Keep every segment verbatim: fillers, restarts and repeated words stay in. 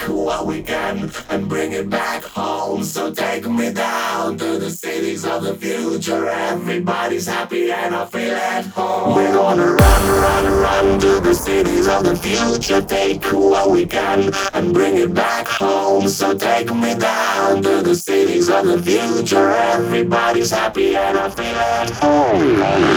what we can and bring it back home. So take me down to the cities of the future. Everybody's happy and I feel at home. We're gonna run, run, run to the cities of the future. Take what we can and bring it back home. So take me down to the cities of the future. Everybody's happy and I feel at home.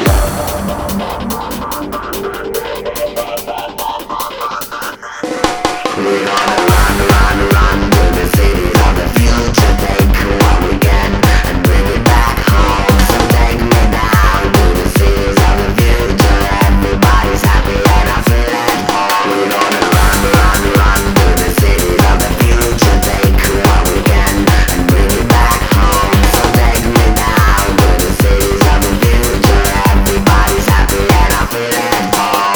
We're gonna run, run, run to the cities of the future. Take what we can and bring it back home. So take me down to the cities of the future. Everybody's happy and I feel at home. We're gonna run, run, run to the cities of the future. Take what we can and bring it back home. So take me down to the cities of the future. Everybody's happy and I feel at home.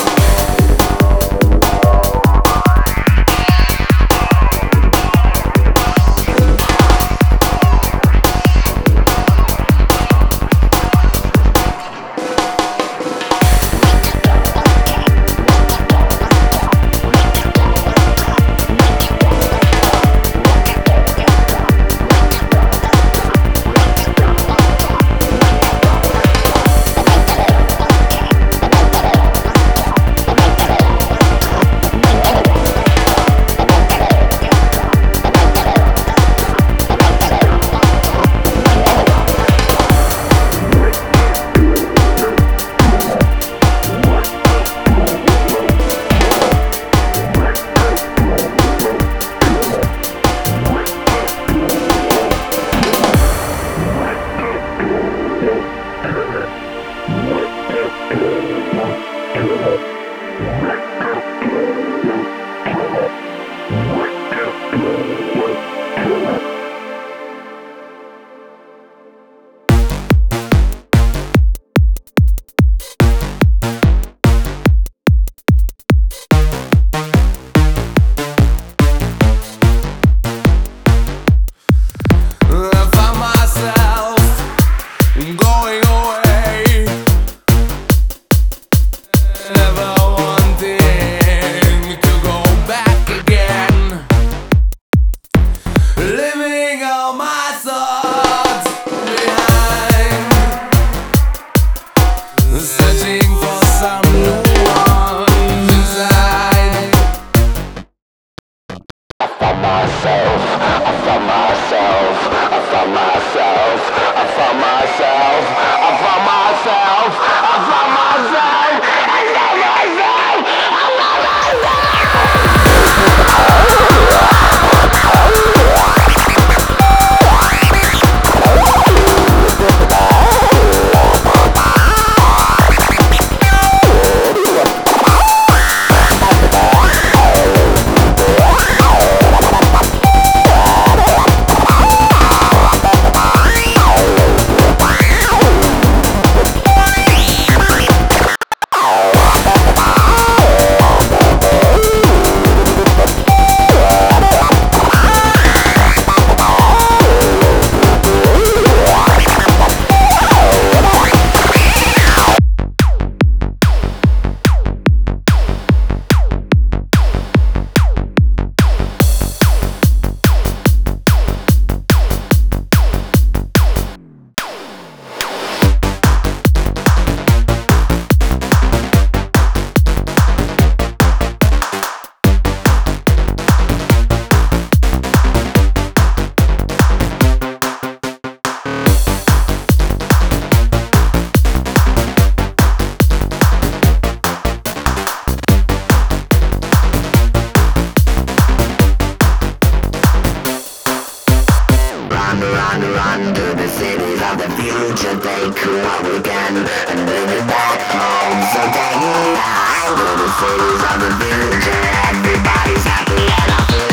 Take what we can and bring it back home. So take me down to the cities of the future. Everybody's happy and I feel